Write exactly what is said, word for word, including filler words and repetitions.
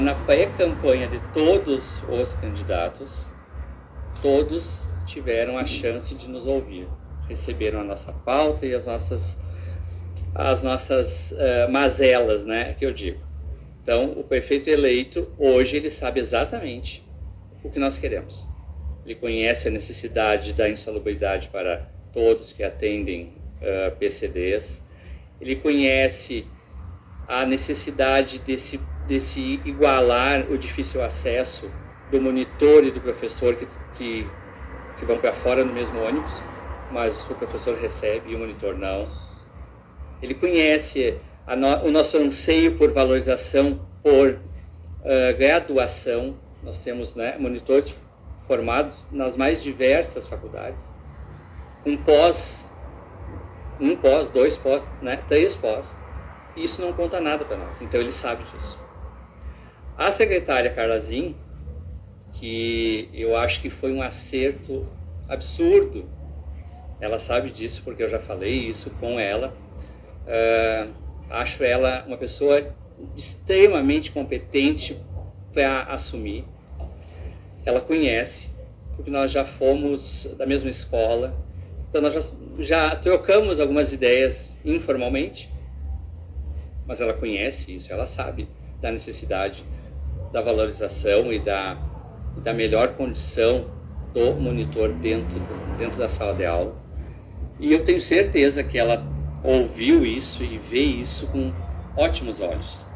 Na pré-campanha de todos os candidatos, todos tiveram a chance de nos ouvir, receberam a nossa pauta e as nossas, as nossas uh, mazelas, né, que eu digo. Então, o prefeito eleito, hoje, ele sabe exatamente o que nós queremos. Ele conhece a necessidade da insalubridade para todos que atendem uh, P C Ds. Ele conhece a necessidade desse, desse igualar o difícil acesso do monitor e do professor que, que, que vão para fora no mesmo ônibus, mas o professor recebe e o monitor não. Ele conhece a no, o nosso anseio por valorização, por uh, graduação. Nós temos, né, monitores formados nas mais diversas faculdades, um pós, um pós, dois pós, né, três pós. Isso não conta nada para nós, então ele sabe disso. A secretária Carla Zin, que eu acho que foi um acerto absurdo, ela sabe disso porque eu já falei isso com ela. Uh, acho ela uma pessoa extremamente competente para assumir. Ela conhece, porque nós já fomos da mesma escola, então nós já, já trocamos algumas ideias informalmente, mas ela conhece isso, ela sabe da necessidade da valorização e da, da melhor condição do monitor dentro, dentro da sala de aula. E eu tenho certeza que ela ouviu isso e vê isso com ótimos olhos.